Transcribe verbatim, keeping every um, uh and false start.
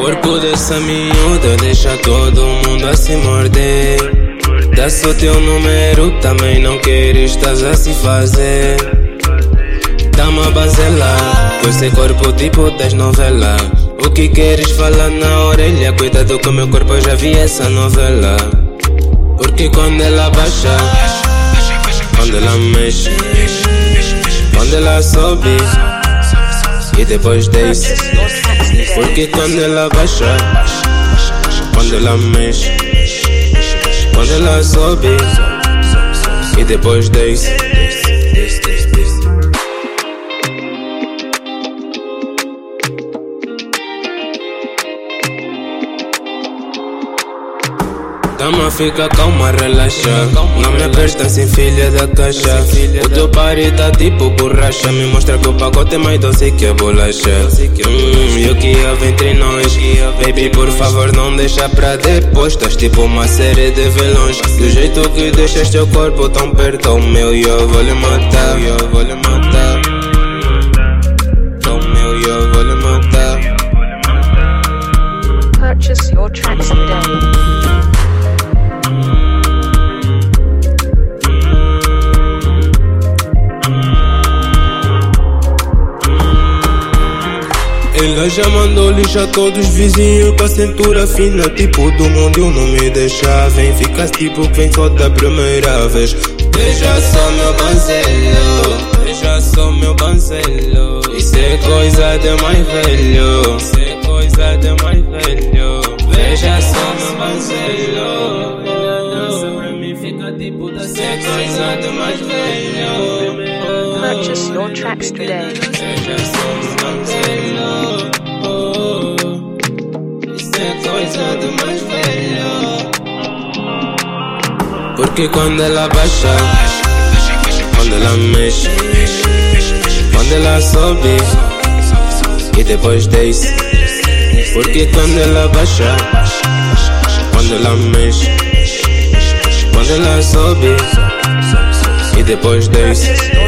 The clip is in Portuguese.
corpo dessa miúda deixa todo mundo a se morder. Dá-se o teu número, também não queres, estás a se fazer. Dá-me a bazela, com esse corpo tipo das novelas. O que queres falar na orelha? Cuidado com meu corpo, eu já vi essa novela. Porque quando ela baixa, quando ela mexe, quando ela sobe e depois desce. Porque quando ela baixa, quando ela mexe, quando ela sobe e depois desce. Calma, fica calma, relaxa. Não me aperta assim, filha da caixa. O teu pari tá tipo borracha. Me mostra que o pacote é mais doce que a bolacha. Hum, e o que houve entre nós? Baby, por favor, não deixa pra depois. Estás tipo uma série de vilões. Do jeito que deixas teu corpo tão perto ao meu, e eu vou lhe matar. Eu vou lhe matar. O meu, e eu vou lhe matar. Purchase your tracks today. Ela já mandou lixar todos os vizinhos com a cintura fina, tipo do mundo, eu não me deixar. Vem, fica tipo que vem só da primeira vez. Veja só meu banzelo, veja só meu banzelo. Isso é coisa de mais velho, isso é coisa de mais velho. Veja só meu banzelo, ela dança pra mim, fica tipo da. Isso é coisa de mais velho. Purchase your tracks today. Veja só meu banzelo. Coisa do mais velho. Porque quando ela baixa, quando ela mexe, quando ela sobe e depois desce. Porque quando ela baixa, quando ela mexe, quando ela sobe e depois desce.